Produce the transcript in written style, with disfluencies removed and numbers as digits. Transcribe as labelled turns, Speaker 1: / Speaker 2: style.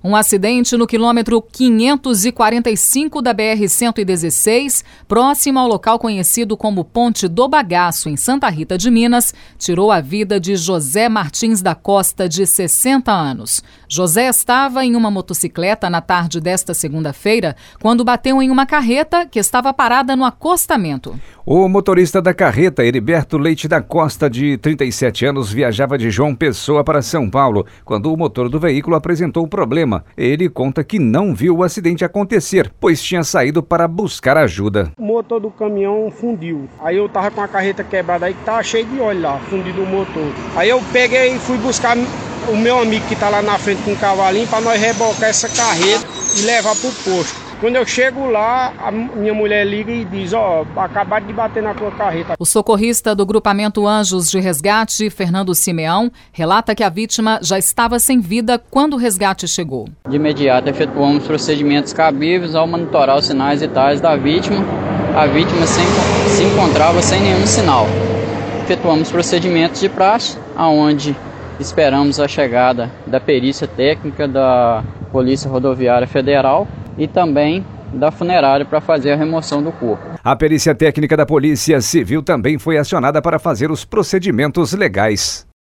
Speaker 1: Um acidente no quilômetro 545 da BR-116, próximo ao local conhecido como Ponte do Bagaço, em Santa Rita de Minas, tirou a vida de José Martins da Costa, de 60 anos. José estava em uma motocicleta na tarde desta segunda-feira, quando bateu em uma carreta que estava parada no acostamento.
Speaker 2: O motorista da carreta, Heriberto Leite da Costa, de 37 anos, viajava de João Pessoa para São Paulo, quando o motor do veículo apresentou problema. Ele conta que não viu o acidente acontecer, pois tinha saído para buscar ajuda.
Speaker 3: O motor do caminhão fundiu. Aí eu tava com a carreta quebrada aí, que tava cheio de óleo lá, fundido o motor. Aí eu peguei e fui buscar o meu amigo que tá lá na frente com um cavalinho para nós rebocar essa carreta e levar pro posto. Quando eu chego lá, a minha mulher liga e diz, acabaram de bater na tua carreta.
Speaker 1: O socorrista do grupamento Anjos de Resgate, Fernando Simeão, relata que a vítima já estava sem vida quando o resgate chegou.
Speaker 4: De imediato efetuamos procedimentos cabíveis ao monitorar os sinais vitais da vítima. A vítima se encontrava sem nenhum sinal. Efetuamos procedimentos de praxe, aonde esperamos a chegada da perícia técnica da Polícia Rodoviária Federal e também da funerária para fazer a remoção do corpo.
Speaker 2: A perícia técnica da Polícia Civil também foi acionada para fazer os procedimentos legais.